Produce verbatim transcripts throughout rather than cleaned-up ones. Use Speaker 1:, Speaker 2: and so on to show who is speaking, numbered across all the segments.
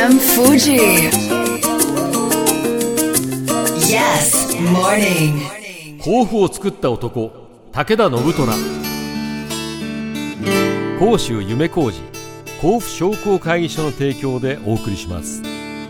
Speaker 1: エム Fuji. Yes, morning.
Speaker 2: 甲府を作った男、武田信虎。甲州夢小路甲府商工会議所の提供でお送りします。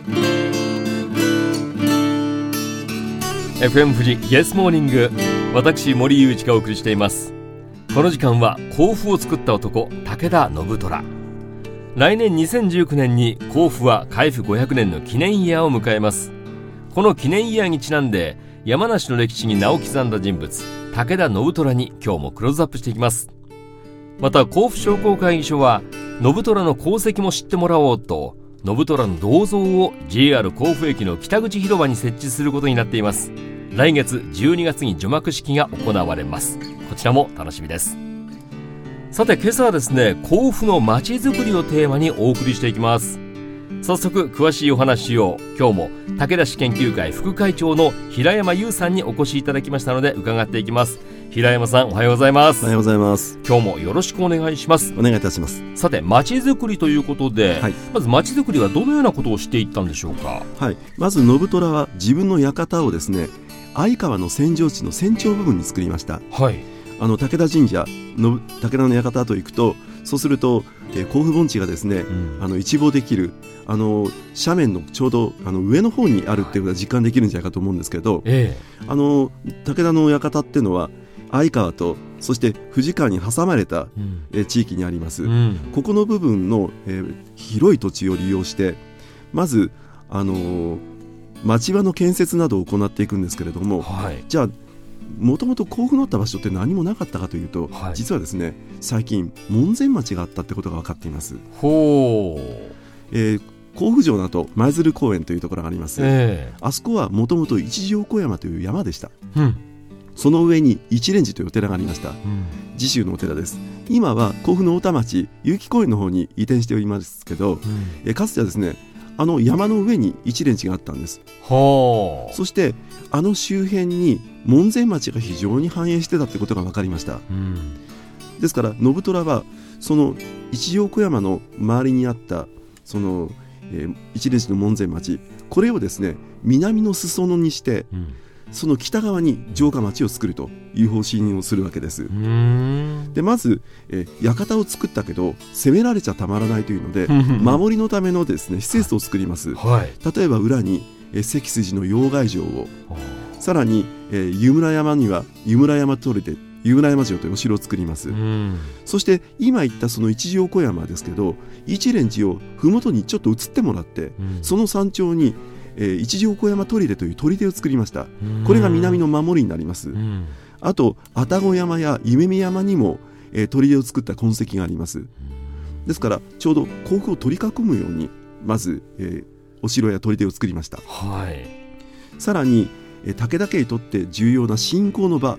Speaker 2: エフエム 富士 Yes Morning、 私森裕一がお送りしています。この時間は甲府を作った男、武田信虎。来年にせんじゅうきゅうねんに甲府は開府ごひゃくねんの記念イヤーを迎えます。この記念イヤーにちなんで山梨の歴史に名を刻んだ人物、武田信虎に今日もクローズアップしていきます。また甲府商工会議所は信虎の功績も知ってもらおうと、信虎の銅像を ジェイアール 甲府駅の北口広場に設置することになっています。来月じゅうにがつに除幕式が行われます。こちらも楽しみです。さて、今朝はですね、甲府の街づくりをテーマにお送りしていきます。早速詳しいお話を今日も武田市研究会副会長の平山優さんにお越しいただきましたので伺っていきます。平山さん、おはようございます。
Speaker 3: おはようございます。
Speaker 2: 今日もよろしくお願いします。
Speaker 3: お願いいたします。
Speaker 2: さて、街づくりということで、
Speaker 3: はい、
Speaker 2: まず街づくりはどのようなことをしていったんでしょうか。
Speaker 3: はい、まず信虎は自分の館をですね、相川の扇状地の扇頂部分に作りました。
Speaker 2: はい、
Speaker 3: あの武田神社の武田の館と行くと、そうすると、えー、甲府盆地がですね、うん、あの一望できるあの斜面のちょうどあの上の方にあるっていうことが実感できるんじゃないかと思うんですけど、ええ、あの武田の館っていうのは相川とそして富士川に挟まれた、うんえー、地域にあります、うん、ここの部分の、えー、広い土地を利用してまず、あのー、町場の建設などを行っていくんですけれども、はい、じゃあもともと甲府のあった場所って何もなかったかというと、はい、実はですね、最近門前町があったってことが分かっています。ほう、えー、甲府城の後舞鶴公園というところがあります、えー、あそこはもともと一条小山という山でした、うん、その上に一蓮寺というお寺がありました、うん、慈宗のお寺です。今は甲府の太田町結城公園の方に移転しておりますけど、うんえー、かつてはですね、あの山の上に一蓮寺があったんです。はあ、そしてあの周辺に門前町が非常に繁栄してたってことが分かりました、うん、ですから信虎はその一条小山の周りにあったその、えー、一蓮寺の門前町、これをですね南の裾野にして、うん、その北側に城下町を作るという方針をするわけです。うーんでまず、えー、館を作ったけど攻められちゃたまらないというので守りのためのですね施設を作ります、はい、例えば裏にえ関筋の要害城を、さらに、えー、湯村山には湯村山砦で湯村山城というお城を作ります。うん、そして今言ったその一条小山ですけど、一蓮寺を麓にちょっと移ってもらって、うん、その山頂に、えー、一条小山砦という砦を作りました。これが南の守りになります。うん、あと愛宕山や夢見山にも、えー、砦を作った痕跡があります。ですからちょうど甲府を取り囲むようにまず、えーお城や砦を作りました、はい、さらにえ武田家にとって重要な信仰の場、うん、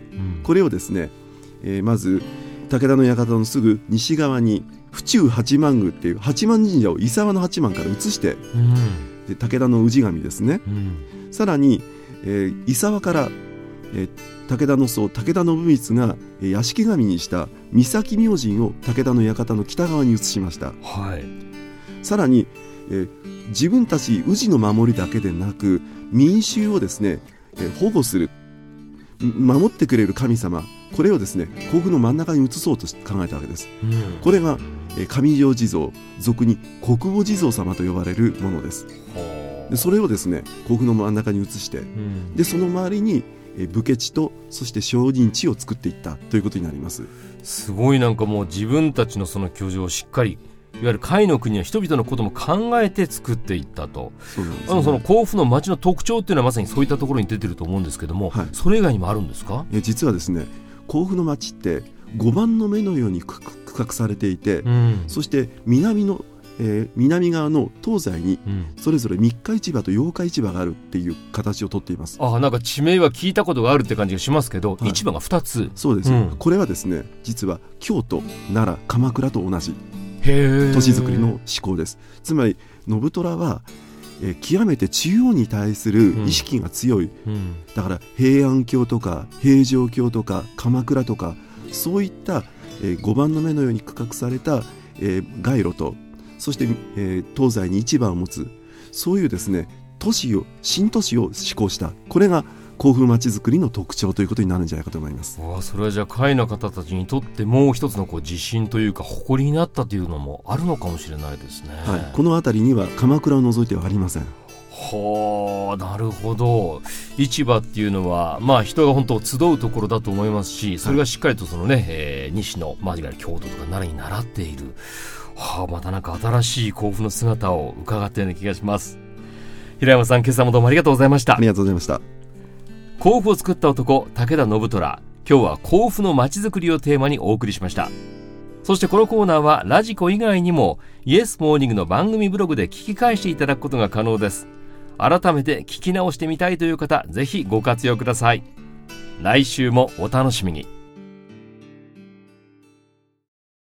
Speaker 3: これをですね、えー、まず武田の館のすぐ西側に府中八幡宮っていう八幡神社を伊沢の八幡から移して、うん、で武田の氏神ですね、うん、さらに、えー、伊沢から、えー、武田の僧武田信光が、えー、屋敷神にした三崎明神を武田の館の北側に移しました、はい、さらに、えー自分たち氏の守りだけでなく民衆をですね、えー、保護する守ってくれる神様、これをですね甲府の真ん中に移そうと考えたわけです、うん、これが、えー、上条地蔵、俗に国母地蔵様と呼ばれるものです。でそれをですね甲府の真ん中に移して、うん、でその周りに、えー、武家地とそして商人地を作っていったということになります。
Speaker 2: すごい、なんかもう自分たちのその居城をしっかりいわゆる甲斐の国は人々のことも考えて作っていったと。そうなんですね、あのその甲府の町の特徴っていうのはまさにそういったところに出てると思うんですけども、はい、それ以外にもあるんですか。
Speaker 3: え実はですね甲府の町ってごばんの目のように区画されていて、うん、そして南の、えー、南側の東西にそれぞれ三日市場と八日市場があるっていう形をとっています。
Speaker 2: あ、なんか地名は聞いたことがあるって感じがしますけど、はい、市場がふたつ。
Speaker 3: そうです、うん、これはですね実は京都、奈良、鎌倉と同じ都市づくりの思考です。つまり信虎は、えー、極めて中央に対する意識が強い、うんうん、だから平安京とか平城京とか鎌倉とかそういった、えー、ごばんの目のように区画された、えー、街路とそして、えー、東西に市場を持つそういうですね都市を新都市を施行した、これが甲府まちづくりの特徴ということになるんじゃないかと思います。
Speaker 2: わそれはじゃあ会の方たちにとってもう一つのこう自信というか誇りになったというのもあるのかもしれないですね。
Speaker 3: はい、この辺りには鎌倉を除いてはありません。
Speaker 2: はあ、なるほど。市場っていうのは、まあ、人が本当集うところだと思いますし、それがしっかりとそのね、はいえー、西の、まあ、いわゆる京都とか奈良に習っている、はあ、またなんか新しい甲府の姿を伺ったような気がします。平山さん、今朝もどうもありがとうございました。
Speaker 3: ありがとうございました。
Speaker 2: 甲府を作った男、武田信虎。今日は甲府の街づくりをテーマにお送りしました。そしてこのコーナーはラジコ以外にもイエスモーニングの番組ブログで聞き返していただくことが可能です。改めて聞き直してみたいという方、ぜひご活用ください。来週もお楽しみに。